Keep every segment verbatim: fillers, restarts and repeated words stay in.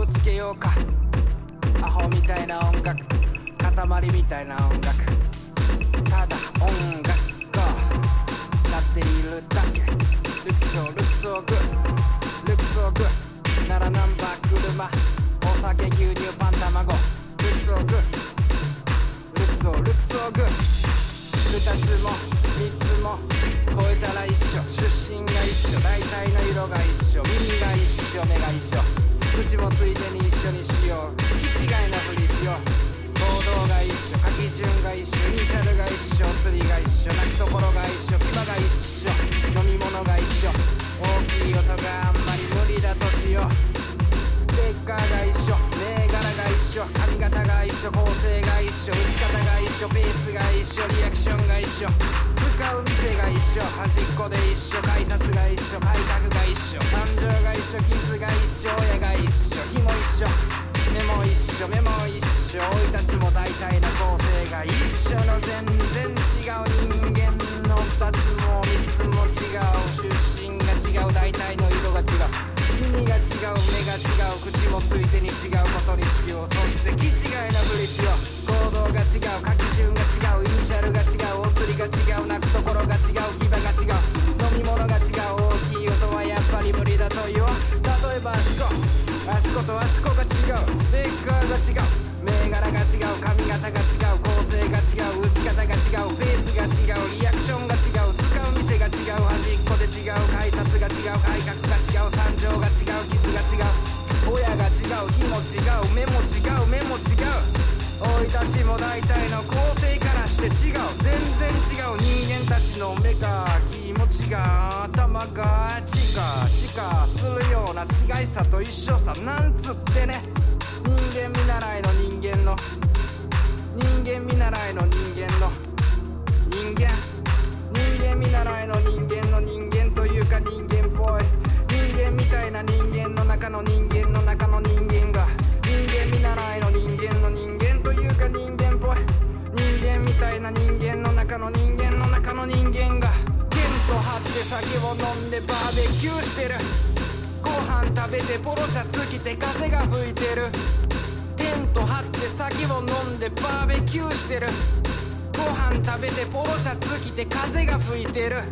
つけようか。アホみたいな音楽、塊みたいな音楽、ただ音楽が鳴っているだけ。ルクソルクソグルクソグならナンバー車、お酒牛乳パン卵、ルクソグルクソルクソグ二つも三つも超えたら一緒、出身が一緒、大体の色が一緒、耳が一緒、目が一緒、口もついでに一緒にしよう。気違いなふりしよう。行動が一緒、書き順が一緒、イニシャルが一緒、釣りが一緒、泣くところが一緒、牙が一緒、飲み物が一緒、大きい音があんまり無理だとしよう。ステッカーが一緒、銘柄が一緒、髪型が一緒、構成が一緒、打ち方が一緒、ペースが一緒、リアクションが一緒、使う店が一緒、端っこで一緒、改札が一緒、改革が一緒、惨状が一緒、傷が一緒、親が一緒、日も一緒、目も一緒、目も一緒、生い立ちも大体な構成が一緒の全然違う人間の二つも三つも違う、出身が違う、大体の色が違う、耳が違う、目が違う、口もついてに違うことにしよう。そして気違いなふりしよう。行動が違う、書き順が違う、イニシャルが違う、お釣りが違う、泣くところが違う、牙が違う、飲み物が違う、大きい音はやっぱり無理だと言おう。例えばあそこあそことあそこが違う、ステッカーが違う、銘柄が違う、髪型が違う、構成が違う、打ち方が違う、ペースが違う、リアクションが違う、使う店が違う、端っこで違う、改札が違う、改革が違う、惨状が違う、傷が違う、親が違う、日も違う、目も違う、目も違う、生い立ちも大体の構成からして違う、全然違う、人間たちの目が気持ちが頭がチカチカするような違いさと一緒さ、なんつってね。人間見習いの人間の人間見習いの人間の人間人間見習いの人間の人間というか人間っぽい人間みたいな人間の中の人間の中の人間が人間見習いの人間の人間というか人間っぽい人間みたいな人間の中の人間の中の人間がテント張って酒を飲んでバーベキューしてる、ご飯食べてポロシャツ着て風が吹いてる、テント張って酒を飲んでバーベキューしてる、ご飯食べてポロシャツ着て風が吹いてる。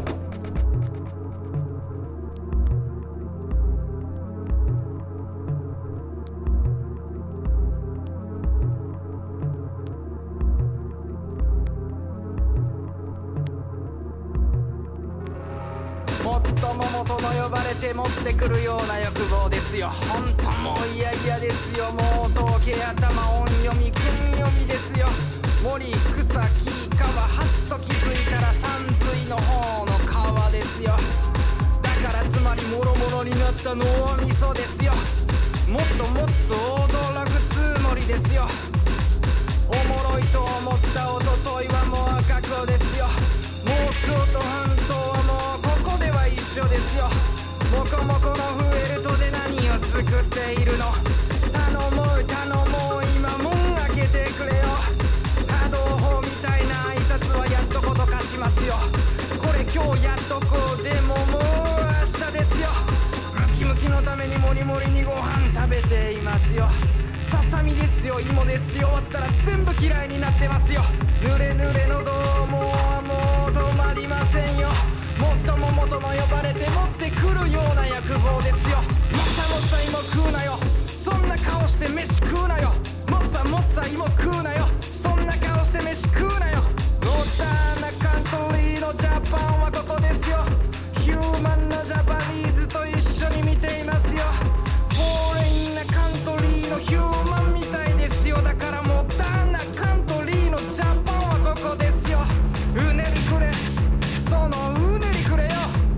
もっとも元の呼ばれて持ってくるような欲望ですよ。ほんともう嫌々ですよ。もう統計頭音読み訓読みですよ。森草木川はっと気づいたら山水の方の川ですよ。だからつまりもろもろになった脳みそですよ。もっともっと驚くつもりですよ。おもろいと思ったおとといはもう赤子ですよ。妄想と本当はもうここでは一緒ですよ。モコモコのフェルトで何を作っているの。頼もう頼もう今門開けてくれよ。波動砲みたいな挨拶はやっとことかしますよ。これ今日やっとこうでももう明日ですよ。ムキムキのためにモリモリにご飯食べていますよ。ささみですよ、芋ですよ。終わったら全部嫌いになってますよ。濡れ濡れのどうもはもう止まりませんよ。もっとも元の呼ばれて持ってくるような欲望ですよ。もっさもっさ芋食うなよ。そんな顔して飯食うなよ。もっさもっさ芋食うなよ。そんな顔して飯食うなよ。ノーターなカントリーのジャパンはここですよ。ヒューマンなジャパニーズと一緒に見ていますよ。フォーレインなカントリーのヒューマンみたいですよ。だからモダンなカントリーのジャパンはここですよ。うねりくれ、そのうねりくれよ。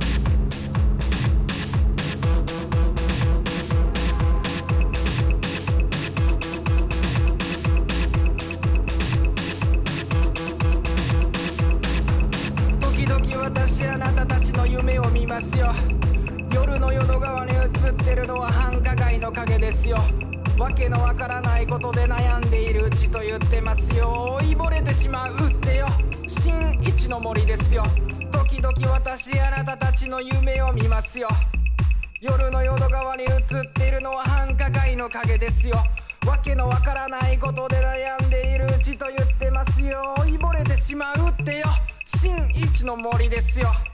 時々私あなたたちの夢を見ますよ。夜の淀川に映ってるのは繁華街の影ですよ。わけのわからないことで悩んでいるうちと言ってますよ。追いぼれてしまうってよ。新一の森ですよ。時々私あなたたちの夢を見ますよ。 夜の淀川に映っているのは繁華街の影ですよ。わけのわからないことで悩んでいるうちと言ってますよ。追いぼれてしまうってよ、新一の森ですよ。